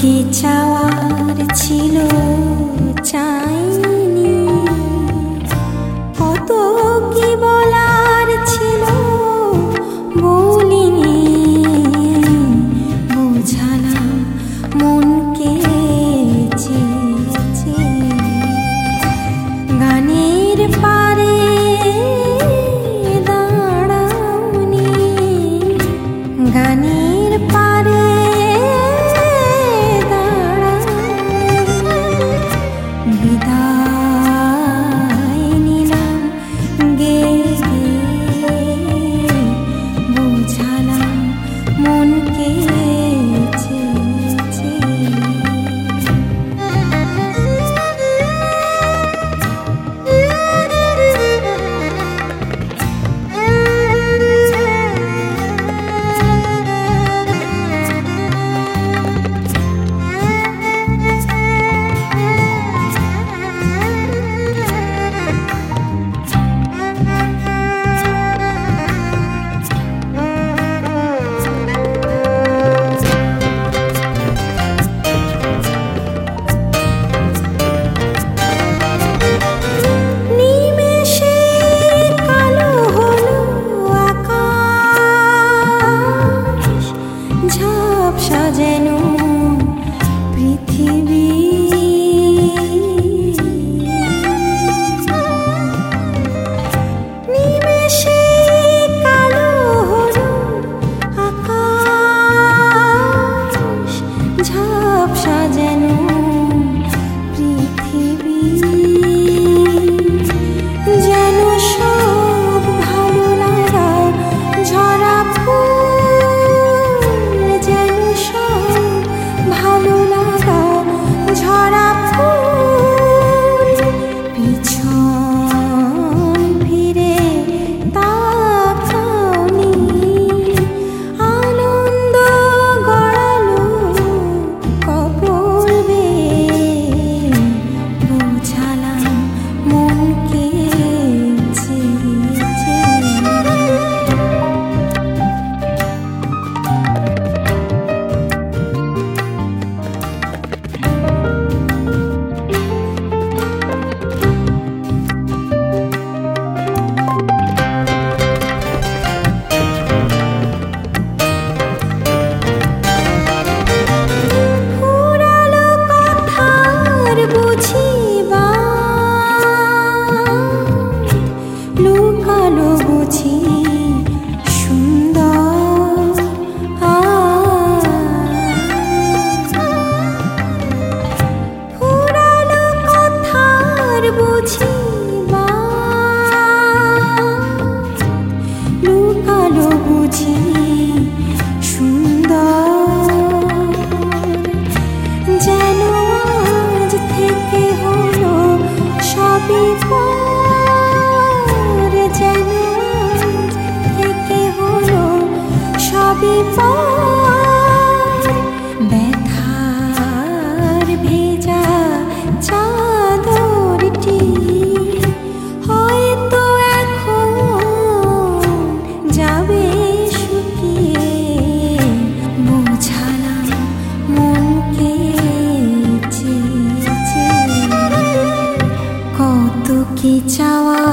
কি চাওয়ার ছিল চাইনি, কত কি বলার ছিল বলিনি। বোঝালাম মনকে চেয়েছে গানের পারে দাঁড়াওনি, গানের পারে বিদায় নিলাম গেয়ে, বোঝালাম মনকে চেয়েছে। সাজানো পৃথিবী নিমেষে কালো হলো আকাশ, ঝাপ সাজানো পৃথিবী যেন সব ভালো লাগা ঝরা ফুল, যেন সব ভালো লাগা ঝরা ফুল। পিছন ফিরে তাকাওনি, আনন্দ গড়ালো কপোল বেয়ে, বোঝালাম মনকে চেয়েছে। লুকালো বুঝি সুন্দর ফুরালো কথার বুঝি লুকালো বুঝি সুন্দর, যেন আজ থেকে হলো সবই পর, যেন থেকে হলো সবই পর। ব্যথার ভেজা চাদরটি হয়তো এখন যাবে শুকিয়ে, বোঝালাম মনকে চেয়েছে। কত কি চাওয়া